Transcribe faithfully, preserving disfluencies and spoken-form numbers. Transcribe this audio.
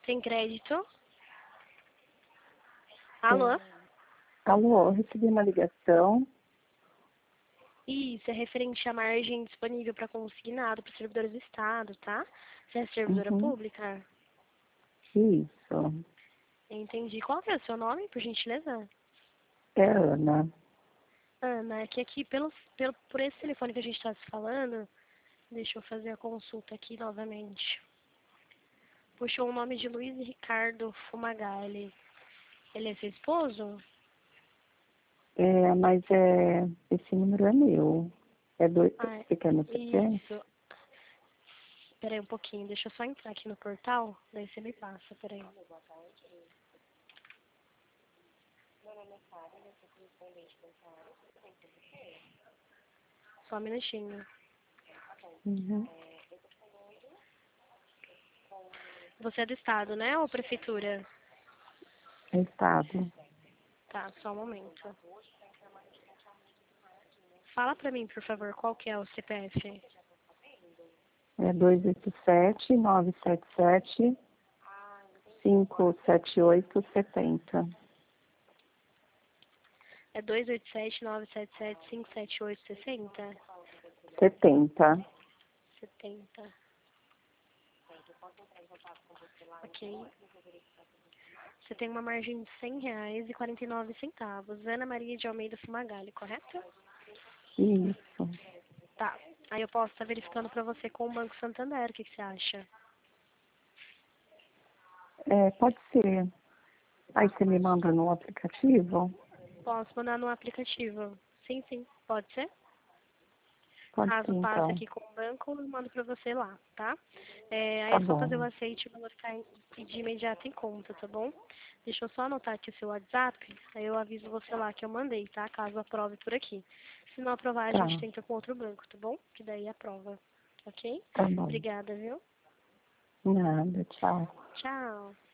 Tem crédito? Alô? Alô, recebi uma ligação. Isso, é referente à margem disponível para consignado para os servidores do Estado, tá? Você é servidora Uhum. pública? Isso. Entendi. Qual que é o seu nome, por gentileza? É Ana. Ana, é que aqui, pelo, pelo, por esse telefone que a gente está se falando, deixa eu fazer a consulta aqui novamente. Puxou o nome de Luiz Ricardo Fumagalli. Ele é seu esposo? É, mas é, esse número é meu. É do, Ah, você quer no C P F? isso. Peraí um pouquinho, deixa eu só entrar aqui no portal, daí você me passa, peraí. Só um minutinho. Uhum. Você é do Estado, né, ou prefeitura? É Estado. Tá, só um momento. Fala pra mim, por favor, qual que é o C P F? É dois oito sete, nove sete sete, cinco sete oito sete zero. É dois oito sete, nove sete sete, cinco sete oito, sessenta? setenta. setenta. Ok. Você tem uma margem de cem reais e quarenta e nove centavos. Ana Maria de Almeida Fumagalli, correto? Isso. Tá. Aí eu posso estar verificando pra você com o Banco Santander. O que, que você acha? É, pode ser. Aí você me manda no aplicativo? Posso mandar no aplicativo. Sim, sim. Pode ser? Pode ser, Caso passe então. aqui com o banco, eu mando pra você lá, tá? É, aí Tá é só fazer o bom. aceite e o valor ficar de imediato em conta, tá bom? Deixa eu só anotar aqui o seu WhatsApp, aí eu aviso você lá que eu mandei, tá? Caso aprove por aqui. Se não aprovar, a gente Tá. tenta com outro banco, tá bom? Que daí aprova, ok? Tá bom. Obrigada, viu? Nada, tchau. Tchau.